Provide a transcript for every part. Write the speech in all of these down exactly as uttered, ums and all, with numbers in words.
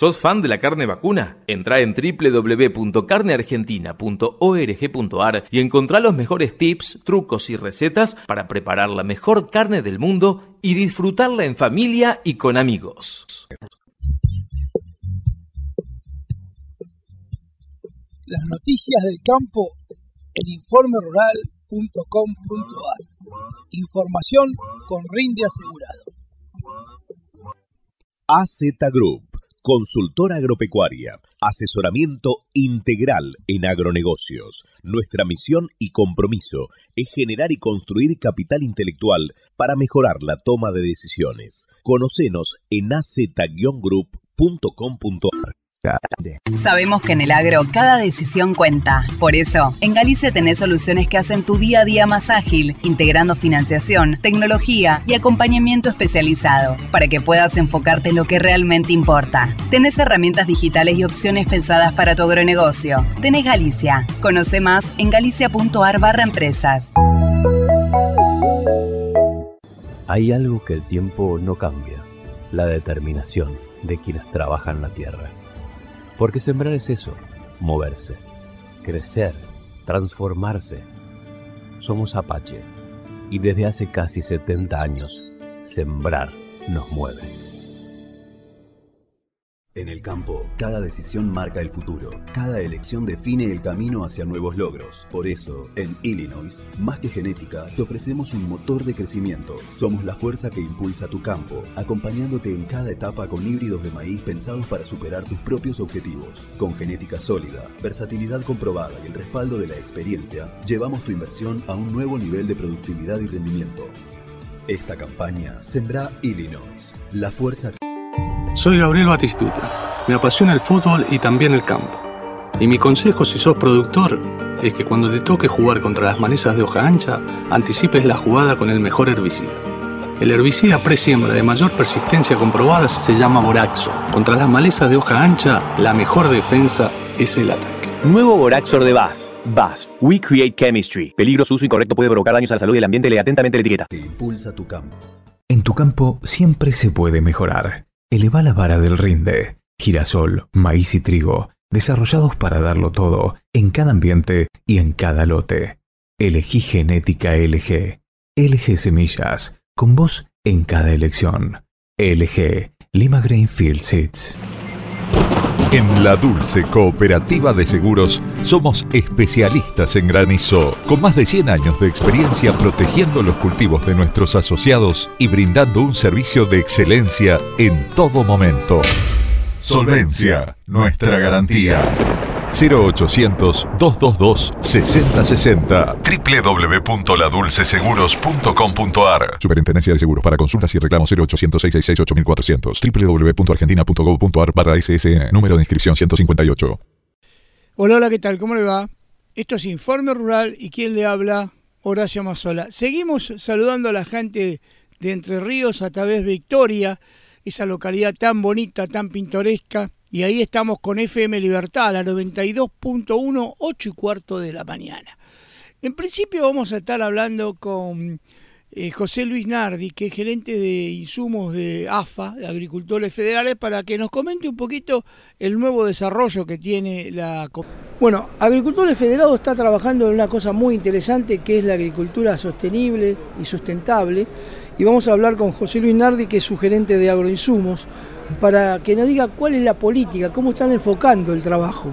¿Sos fan de la carne vacuna? Entrá en doble u doble u doble u punto carne argentina punto org punto a r y encontrá los mejores tips, trucos y recetas para preparar la mejor carne del mundo y disfrutarla en familia y con amigos. Las noticias del campo en informe rural punto com punto a r. Información con rinde asegurado. A Z Group, consultora agropecuaria, asesoramiento integral en agronegocios. Nuestra misión y compromiso es generar y construir capital intelectual para mejorar la toma de decisiones. Conocenos en a z group punto com punto a r. Sabemos que en el agro cada decisión cuenta. Por eso, en Galicia tenés soluciones que hacen tu día a día más ágil, integrando financiación, tecnología y acompañamiento especializado, para que puedas enfocarte en lo que realmente importa. Tenés herramientas digitales y opciones pensadas para tu agronegocio. Tenés Galicia. Conoce más en galicia punto a r barra empresas. Hay algo que el tiempo no cambia: la determinación de quienes trabajan la tierra. Porque sembrar es eso, moverse, crecer, transformarse. Somos Apache y desde hace casi setenta años, sembrar nos mueve. En el campo, cada decisión marca el futuro. Cada elección define el camino hacia nuevos logros. Por eso, en Illinois, más que genética, te ofrecemos un motor de crecimiento. Somos la fuerza que impulsa tu campo, acompañándote en cada etapa con híbridos de maíz pensados para superar tus propios objetivos. Con genética sólida, versatilidad comprobada y el respaldo de la experiencia, llevamos tu inversión a un nuevo nivel de productividad y rendimiento. Esta campaña Sembra Illinois, la fuerza que... Soy Gabriel Batistuta. Me apasiona el fútbol y también el campo. Y mi consejo si sos productor es que cuando te toque jugar contra las malezas de hoja ancha, anticipes la jugada con el mejor herbicida. El herbicida pre-siembra de mayor persistencia comprobada se llama Boraxo. Contra las malezas de hoja ancha, la mejor defensa es el ataque. Nuevo Boraxor de B A S F. B A S F. We Create Chemistry. Peligro, su uso incorrecto puede provocar daños a la salud y el ambiente. Lee atentamente la etiqueta. Que impulsa tu campo. En tu campo siempre se puede mejorar. Eleva la vara del rinde. Girasol, maíz y trigo, desarrollados para darlo todo, en cada ambiente y en cada lote. Elegí Genética L G. L G Semillas, con vos en cada elección. L G, Lima Grainfield Seeds. En La Dulce Cooperativa de Seguros somos especialistas en granizo, con más de cien años de experiencia protegiendo los cultivos de nuestros asociados y brindando un servicio de excelencia en todo momento. Solvencia, nuestra garantía. cero ochocientos, doscientos veintidós, sesenta sesenta. doble u doble u doble u punto la dulce seguros punto com punto a r. Superintendencia de Seguros. Para consultas y reclamos cero ochocientos, seiscientos sesenta y seis, ocho mil cuatrocientos. doble u doble u doble u punto argentina punto gov punto a r barra S S N. Número de inscripción ciento cincuenta y ocho. Hola, hola, ¿qué tal? ¿Cómo le va? Esto es Informe Rural y ¿quién le habla? Horacio Mazzola. Seguimos saludando a la gente de Entre Ríos a través de Victoria, esa localidad tan bonita, tan pintoresca. Y ahí estamos con F M Libertad, a la noventa y dos punto uno, ocho y cuarto de la mañana. En principio vamos a estar hablando con eh, José Luis Nardi, que es gerente de insumos de A F A, de Agricultores Federales, para que nos comente un poquito el nuevo desarrollo que tiene la... Bueno, Agricultores Federados está trabajando en una cosa muy interesante, que es la agricultura sostenible y sustentable. Y vamos a hablar con José Luis Nardi, que es su gerente de agroinsumos, para que nos diga cuál es la política, cómo están enfocando el trabajo.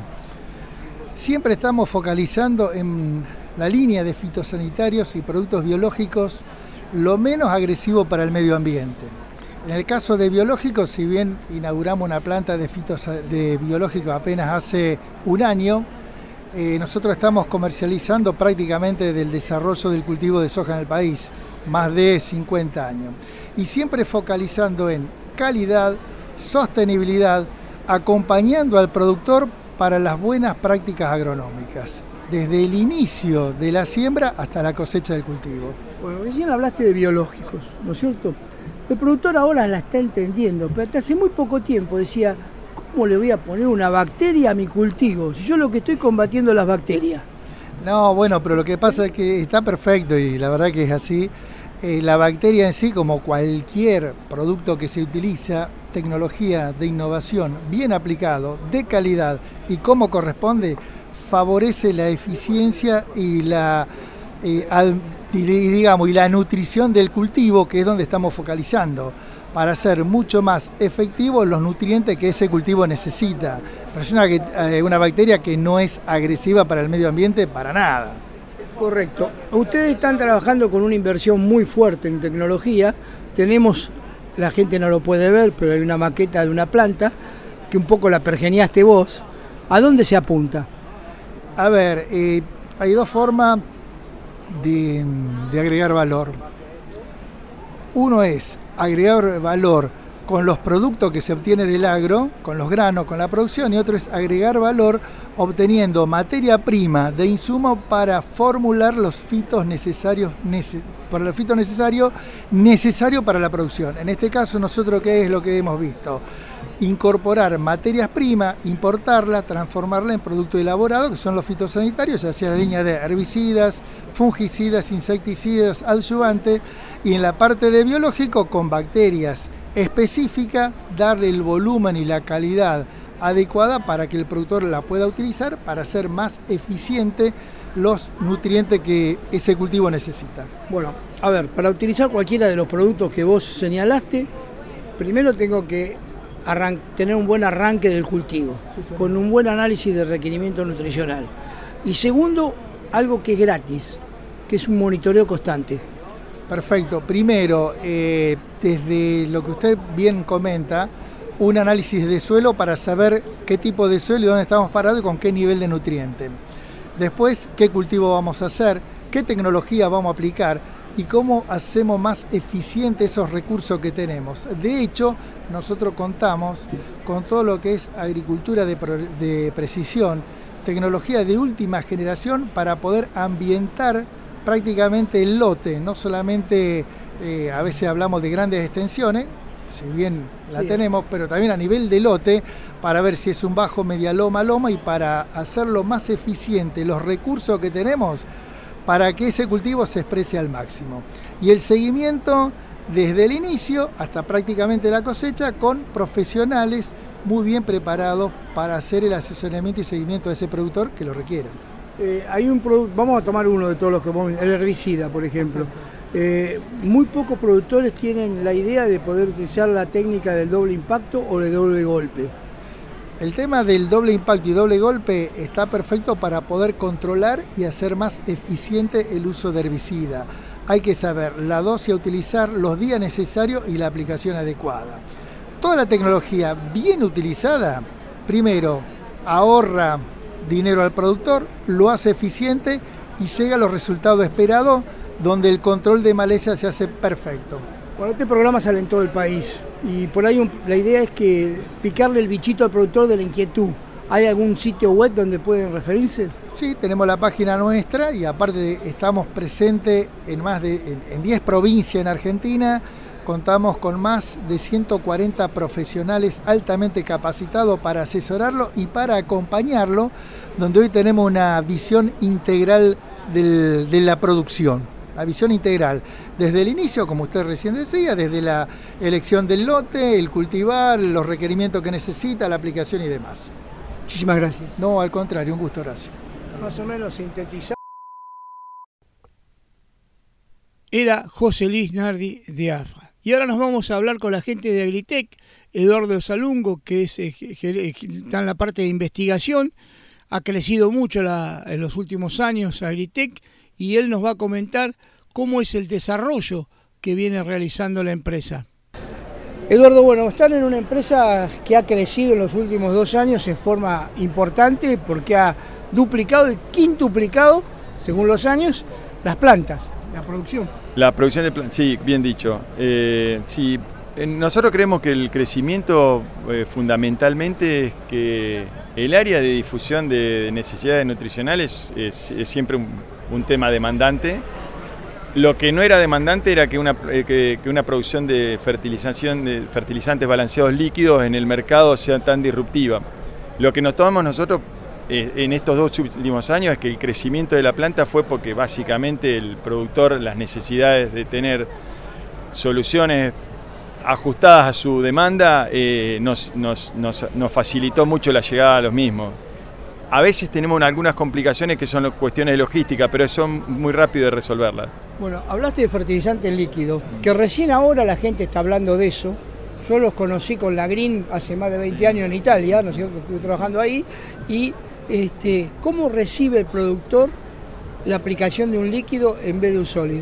Siempre estamos focalizando en la línea de fitosanitarios y productos biológicos lo menos agresivo para el medio ambiente. En el caso de biológicos, si bien inauguramos una planta de, fitos- de biológicos apenas hace un año, eh, nosotros estamos comercializando prácticamente del desarrollo del cultivo de soja en el país, más de cincuenta años. Y siempre focalizando en calidad, sostenibilidad, acompañando al productor para las buenas prácticas agronómicas, desde el inicio de la siembra hasta la cosecha del cultivo. Bueno, recién hablaste de biológicos, ¿no es cierto? El productor ahora la está entendiendo, pero hasta hace muy poco tiempo decía, ¿cómo le voy a poner una bacteria a mi cultivo? Si yo lo que estoy combatiendo es las bacterias. No, bueno, pero lo que pasa es que está perfecto y la verdad que es así. Eh, la bacteria en sí, como cualquier producto que se utiliza, tecnología de innovación bien aplicado, de calidad y como corresponde, favorece la eficiencia y la, eh, al, y, digamos, y la nutrición del cultivo, que es donde estamos focalizando, para hacer mucho más efectivos los nutrientes que ese cultivo necesita. Pero es una, eh, una bacteria que no es agresiva para el medio ambiente para nada. Correcto. Ustedes están trabajando con una inversión muy fuerte en tecnología. Tenemos, la gente no lo puede ver, pero hay una maqueta de una planta que un poco la pergeniaste vos. ¿A dónde se apunta? A ver, eh, hay dos formas de, de agregar valor. Uno es agregar valor con los productos que se obtiene del agro, con los granos, con la producción, y otro es agregar valor obteniendo materia prima de insumo para formular los fitos necesarios, nece, para los fitos necesarios necesarios para la producción. En este caso, nosotros, ¿qué es lo que hemos visto? Incorporar materias primas, importarla, transformarla en producto elaborado, que son los fitosanitarios, hacia la línea de herbicidas, fungicidas, insecticidas, adyuvantes, y en la parte de biológico con bacterias específicas, darle el volumen y la calidad adecuada para que el productor la pueda utilizar para hacer más eficiente los nutrientes que ese cultivo necesita. Bueno, a ver, para utilizar cualquiera de los productos que vos señalaste, primero tengo que arran- tener un buen arranque del cultivo, sí, sí. con un buen análisis de requerimiento nutricional. Y segundo, algo que es gratis, que es un monitoreo constante. Perfecto. Primero, eh, desde lo que usted bien comenta, un análisis de suelo para saber qué tipo de suelo y dónde estamos parados y con qué nivel de nutriente. Después, qué cultivo vamos a hacer, qué tecnología vamos a aplicar y cómo hacemos más eficientes esos recursos que tenemos. De hecho, nosotros contamos con todo lo que es agricultura de, pro, de precisión, tecnología de última generación para poder ambientar prácticamente el lote, no solamente eh, a veces hablamos de grandes extensiones, si bien la sí. tenemos, pero también a nivel de lote, para ver si es un bajo, media loma, loma, y para hacerlo más eficiente los recursos que tenemos para que ese cultivo se exprese al máximo. Y el seguimiento desde el inicio hasta prácticamente la cosecha con profesionales muy bien preparados para hacer el asesoramiento y seguimiento de ese productor que lo requiera. Eh, hay un producto, vamos a tomar uno de todos los que vamos, el herbicida, por ejemplo. Eh, muy pocos productores tienen la idea de poder utilizar la técnica del doble impacto o del doble golpe. El tema del doble impacto y doble golpe está perfecto para poder controlar y hacer más eficiente el uso de herbicida. Hay que saber la dosis a utilizar, los días necesarios y la aplicación adecuada. Toda la tecnología bien utilizada, primero, ahorra dinero al productor, lo hace eficiente y llega a los resultados esperados, donde el control de maleza se hace perfecto. Bueno, este programa sale en todo el país y por ahí un, la idea es que picarle el bichito al productor de la inquietud. ¿Hay algún sitio web donde pueden referirse? Sí, tenemos la página nuestra y aparte estamos presentes en más de en diez provincias en Argentina. Contamos con más de ciento cuarenta profesionales altamente capacitados para asesorarlo y para acompañarlo, donde hoy tenemos una visión integral del, de la producción. La visión integral, desde el inicio, como usted recién decía, desde la elección del lote, el cultivar, los requerimientos que necesita, la aplicación y demás. Muchísimas gracias. No, al contrario, un gusto, Horacio. Más o menos sintetizado. Era José Luis Nardi de AFA. Y ahora nos vamos a hablar con la gente de Agritech, Eduardo Salungo, que es, eh, está en la parte de investigación, ha crecido mucho la, en los últimos años Agritech, y él nos va a comentar cómo es el desarrollo que viene realizando la empresa. Eduardo, bueno, están en una empresa que ha crecido en los últimos dos años en forma importante porque ha duplicado y quintuplicado, según los años, las plantas, la producción. La producción de plantas, sí, bien dicho. Eh, sí, nosotros creemos que el crecimiento eh, fundamentalmente es que el área de difusión de necesidades nutricionales es, es siempre un, un tema demandante. Lo que no era demandante era que una, que, que una producción de fertilización de fertilizantes balanceados líquidos en el mercado sea tan disruptiva. Lo que nos tomamos nosotros eh, en estos dos últimos años es que el crecimiento de la planta fue porque básicamente el productor, las necesidades de tener soluciones ajustadas a su demanda, eh, nos, nos, nos, nos facilitó mucho la llegada a los mismos. A veces tenemos algunas complicaciones que son cuestiones de logística, pero son muy rápido de resolverlas. Bueno, hablaste de fertilizantes líquidos, que recién ahora la gente está hablando de eso. Yo los conocí con la Green hace más de veinte años en Italia, ¿no es cierto? Estuve trabajando ahí. Y este, ¿cómo recibe el productor la aplicación de un líquido en vez de un sólido?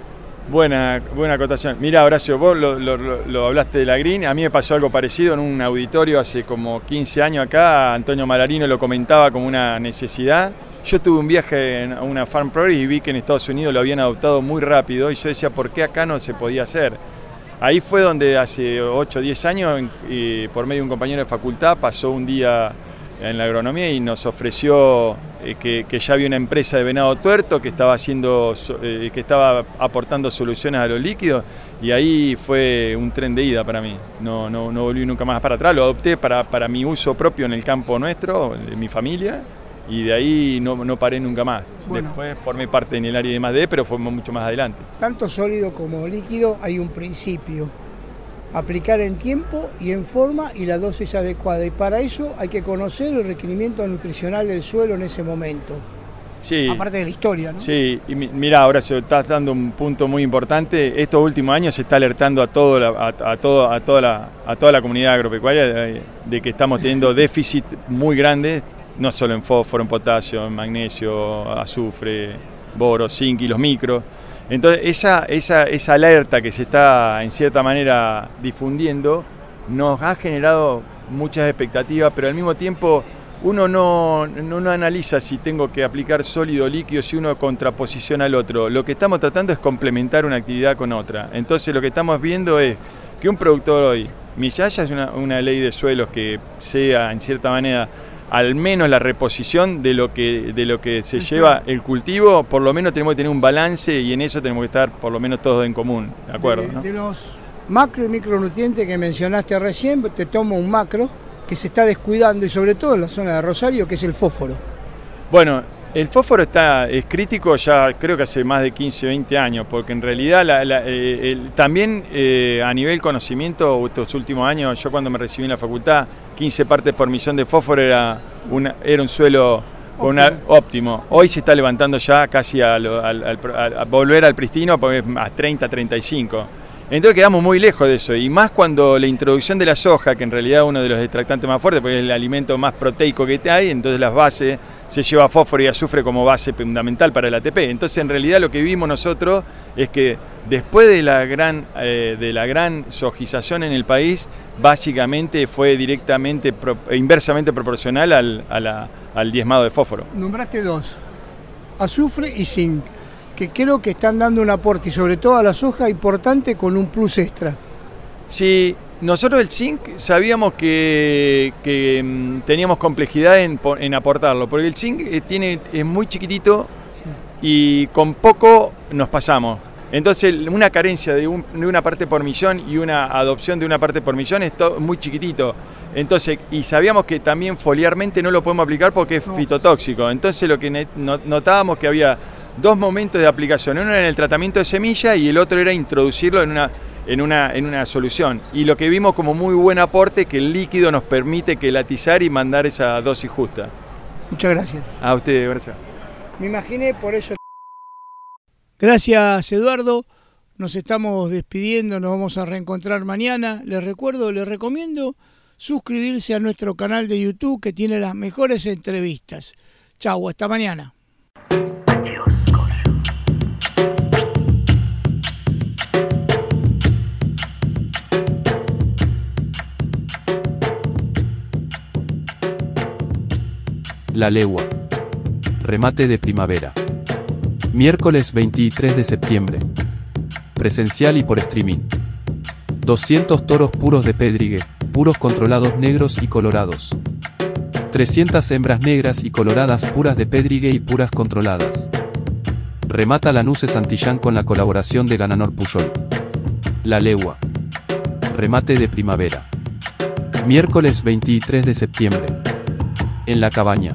Buena, buena acotación. Mira, Horacio, vos lo, lo, lo hablaste de la Green. A mí me pasó algo parecido en un auditorio hace como quince años acá. Antonio Malarino lo comentaba como una necesidad. Yo tuve un viaje a una Farm Progress y vi que en Estados Unidos lo habían adoptado muy rápido. Y yo decía, ¿por qué acá no se podía hacer? Ahí fue donde hace ocho o diez años, y por medio de un compañero de facultad, pasó un día en la agronomía y nos ofreció eh, que, que ya había una empresa de venado tuerto que estaba haciendo, eh, que estaba aportando soluciones a los líquidos, y ahí fue un tren de ida para mí. No, no, no volví nunca más para atrás, lo adopté para, para mi uso propio en el campo nuestro, de mi familia, y de ahí no, no paré nunca más. Bueno. Después formé parte en el área de más de, pero fue mucho más adelante. Tanto sólido como líquido hay un principio. Aplicar en tiempo y en forma y la dosis adecuada. Y para eso hay que conocer el requerimiento nutricional del suelo en ese momento. Sí. Aparte de la historia, ¿no? Sí, y mirá, ahora se estás dando un punto muy importante. Estos últimos años se está alertando a, todo la, a, a, todo, a, toda, la, a toda la comunidad agropecuaria de, de que estamos teniendo déficit muy grandes, no solo en fósforo, en potasio, en magnesio, azufre, boro, zinc y los micros. Entonces, esa, esa, esa alerta que se está, en cierta manera, difundiendo, nos ha generado muchas expectativas, pero al mismo tiempo uno no, no, no analiza si tengo que aplicar sólido o líquido, si uno contraposiciona al otro. Lo que estamos tratando es complementar una actividad con otra. Entonces, lo que estamos viendo es que un productor hoy, Miyaya es una, una ley de suelos que sea, en cierta manera, al menos la reposición de lo que de lo que se uh-huh. lleva el cultivo, por lo menos tenemos que tener un balance y en eso tenemos que estar por lo menos todos en común, ¿de acuerdo? De, ¿no? de los macro y micronutrientes que mencionaste recién, te tomo un macro que se está descuidando y sobre todo en la zona de Rosario, que es el fósforo. Bueno, el fósforo está, es crítico ya creo que hace más de quince, veinte años, porque en realidad la, la, eh, el, también eh, a nivel conocimiento, estos últimos años, yo cuando me recibí en la facultad, quince partes por millón de fósforo era, una, era un suelo con una, óptimo. Hoy se está levantando ya casi a, lo, al, al, a, a volver al pristino a treinta, treinta y cinco. Entonces quedamos muy lejos de eso, y más cuando la introducción de la soja, que en realidad es uno de los extractantes más fuertes, porque es el alimento más proteico que hay, entonces las bases se lleva fósforo y azufre como base fundamental para el A T P. Entonces en realidad lo que vimos nosotros es que después de la gran, eh, de la gran sojización en el país, básicamente fue directamente, pro, inversamente proporcional al, a la, al diezmado de fósforo. Nombraste dos, azufre y zinc, que creo que están dando un aporte, y sobre todo a la soja, importante con un plus extra. Sí, nosotros el zinc sabíamos que, que um, teníamos complejidad en, en aportarlo, porque el zinc eh, tiene, es muy chiquitito y con poco nos pasamos. Entonces una carencia de, un, de una parte por millón y una adopción de una parte por millón es to, muy chiquitito. Entonces, y sabíamos que también foliarmente no lo podemos aplicar porque es no. fitotóxico. Entonces lo que notábamos que había dos momentos de aplicación, uno era en el tratamiento de semilla y el otro era introducirlo en una, en una, en una solución. Y lo que vimos como muy buen aporte, que el líquido nos permite quelatizar y mandar esa dosis justa. Muchas gracias. A usted, gracias. Me imaginé, por eso. Gracias, Eduardo. Nos estamos despidiendo, nos vamos a reencontrar mañana. Les recuerdo, les recomiendo suscribirse a nuestro canal de YouTube que tiene las mejores entrevistas. Chau, hasta mañana. La legua. Remate de primavera. Miércoles veintitrés de septiembre. Presencial y por streaming. doscientos toros puros de Pedrigue, puros controlados negros y colorados. trescientas hembras negras y coloradas puras de Pedrigue y puras controladas. Remata Lanuse Santillán con la colaboración de Gananor Puyol. La legua. Remate de primavera. Miércoles veintitrés de septiembre. En la cabaña.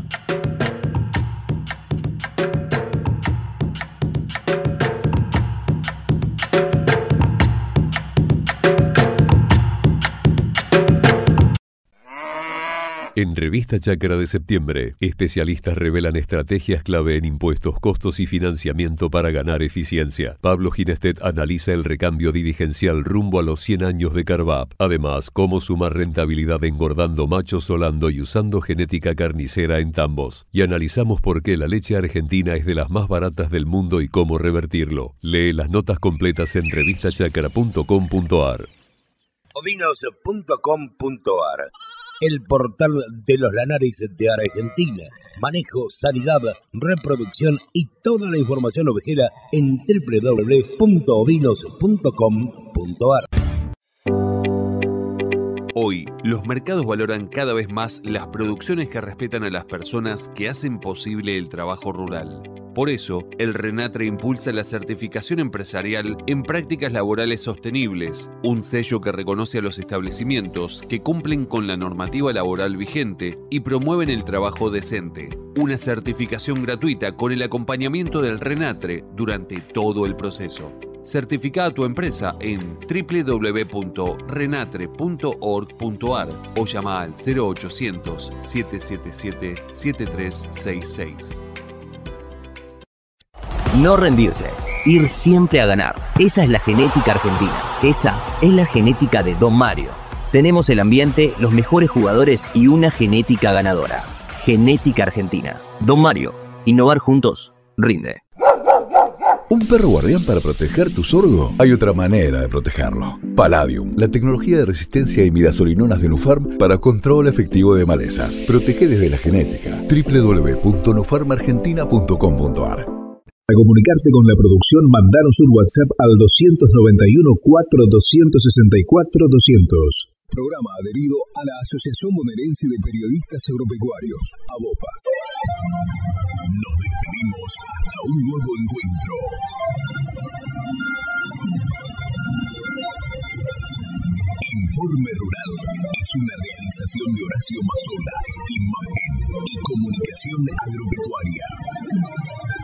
En Revista Chácara de septiembre, especialistas revelan estrategias clave en impuestos, costos y financiamiento para ganar eficiencia. Pablo Ginestet analiza el recambio dirigencial rumbo a los cien años de Carvap. Además, cómo sumar rentabilidad engordando machos solando y usando genética carnicera en tambos. Y analizamos por qué la leche argentina es de las más baratas del mundo y cómo revertirlo. Lee las notas completas en revista chácara punto com punto ar. Ovinos punto com punto ar, el portal de los lanares de Argentina. Manejo, sanidad, reproducción y toda la información ovejera en doble u doble u doble u punto ovinos punto com punto ar. Hoy, los mercados valoran cada vez más las producciones que respetan a las personas que hacen posible el trabajo rural. Por eso, el RENATRE impulsa la certificación empresarial en prácticas laborales sostenibles, un sello que reconoce a los establecimientos que cumplen con la normativa laboral vigente y promueven el trabajo decente. Una certificación gratuita con el acompañamiento del RENATRE durante todo el proceso. Certifica a tu empresa en doble u doble u doble u punto renatre punto org punto ar o llama al cero ochocientos, siete siete siete, siete tres seis seis. No rendirse, ir siempre a ganar. Esa es la genética argentina. Esa es la genética de Don Mario. Tenemos el ambiente, los mejores jugadores y una genética ganadora. Genética argentina. Don Mario, innovar juntos, rinde. ¿Un perro guardián para proteger tu sorgo? Hay otra manera de protegerlo. Palladium, la tecnología de resistencia a imidazolinonas de Nufarm para control efectivo de malezas. Protege desde la genética. doble u doble u doble u punto nufarm argentina punto com punto ar. Para comunicarte con la producción, mandanos un WhatsApp al dos nueve uno, cuatro dos seis cuatro, doscientos. Programa adherido a la Asociación Bonaerense de Periodistas Agropecuarios, ABOPA. Nos despedimos hasta un nuevo encuentro. Informe Rural es una realización de Horacio Mazola, imagen y comunicación agropecuaria.